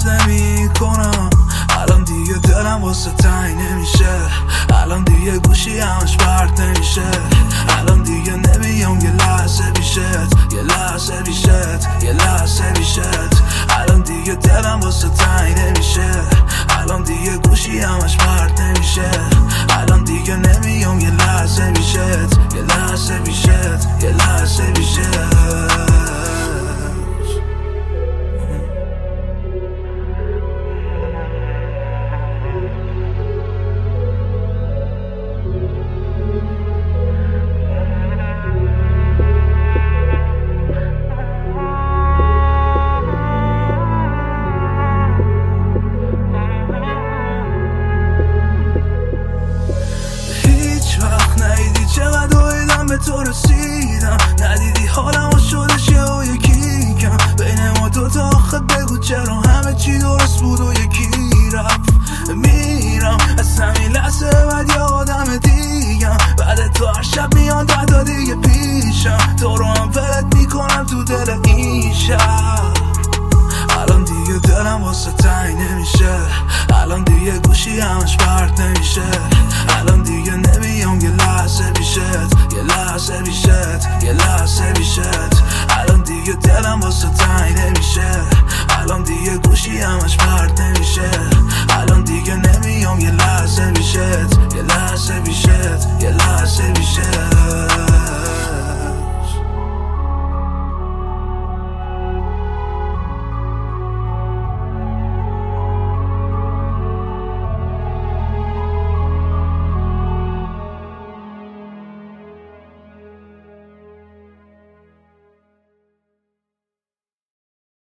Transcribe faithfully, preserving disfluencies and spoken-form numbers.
نمی کنم. الان دیگه دلم واسه تنگ نمیشه، الان دیگه گوشی همش پرت نمیشه، الان دیگه نمیام یه لحظه بیشت، یه لحظه بیشت، یه لحظه بیشت. الان دیگه دلم واسه تنگ نمیشه، الان دیگه گوشی همش پرت نمیشه، الان دیگه نمیام یه لحظه بیشت، یه لحظه بیشت، یه لحظه بیشت. چقدر اویدم به تو رسیدم، ندیدی حالمو شدش یه و یکی کم. بین ما دوتا آخه بگو چرا همه چی درست بود و یکی رفت. میرم از همین لحظه بعد یه آدم دیگم، بعد تو هر شب میان ده تا دیگه پیشم، تو رو هم ولت میکنم تو دل این شب. الان دیگه دلم واسه تنگ نمیشه، الان دیگه گوشی همش پرت نمیشه، الان دیگه نمیام یه لحظه بیشت، یه لحظه بیشت، یه لحظه بیشت. الان دیگه دلم واسه تنگ نمیشه، الان دیگه گوشی همش پرت نمیشه، الان دیگه نمیام یه لحظه بیشت، یه لحظه بیشت.